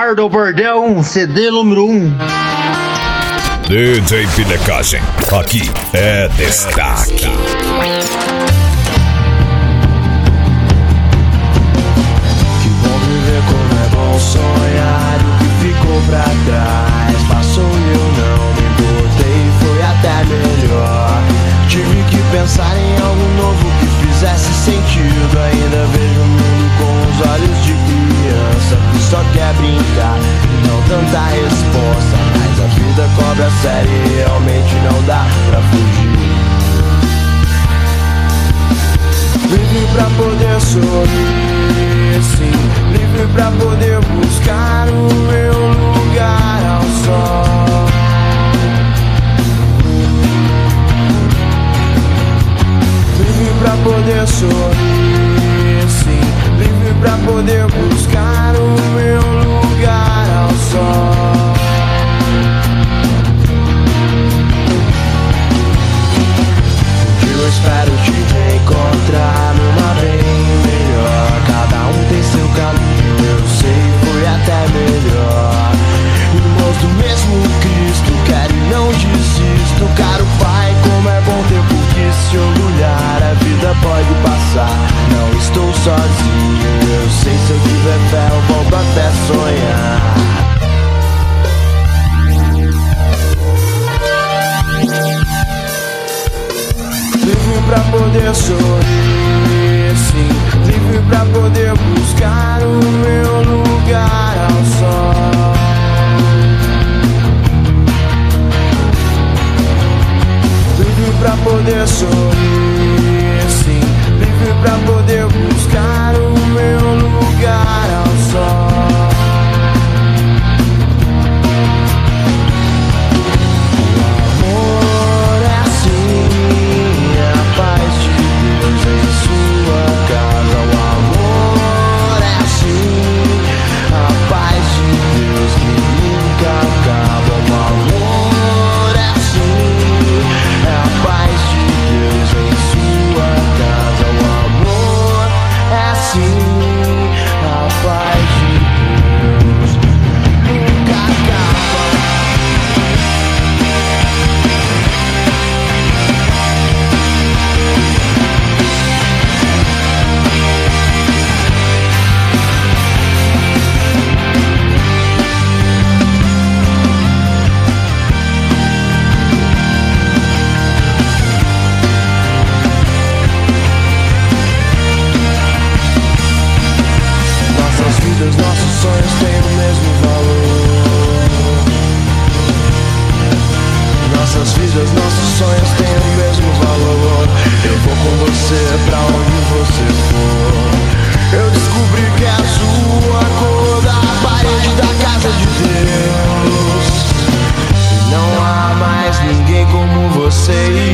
Diário do Bordão, CD número 1. DJ Pilecagem, aqui é destaque. Que bom viver como é bom sonhar. O que ficou pra trás passou e eu não me importei, foi até melhor. Tive que pensar em algo novo que fizesse sentido. Ainda vejo o mundo com os olhos de criança que só quer brincar e não tanta resposta. Mas a vida cobra sério e realmente não dá pra fugir. Livre pra poder sorrir, sim. Livre pra poder buscar o meu lugar ao sol. Livre pra poder sorrir, sim. Livre pra poder buscar o meu lugar ao sol. Eu espero te reencontrar numa bem melhor. Cada um tem seu caminho, eu sei, foi até melhor. Irmãos do mesmo Cristo, quero e não desisto. Caro Pai, como é bom ter por que se orgulhar. A vida pode passar, não estou sozinho. Eu sei, se eu tiver fé eu volto até sonhar. Livre pra poder sorrir, sim. Livre pra poder buscar o meu lugar ao sol. Livre pra poder sorrir, sim. Livre pra poder buscar o meu lugar ao sol. Nossos sonhos têm o mesmo valor. Nossas vidas, nossos sonhos têm o mesmo valor. Eu vou com você pra onde você for. Eu descobri que é azul a cor da parede da casa de Deus. E não há mais ninguém como você e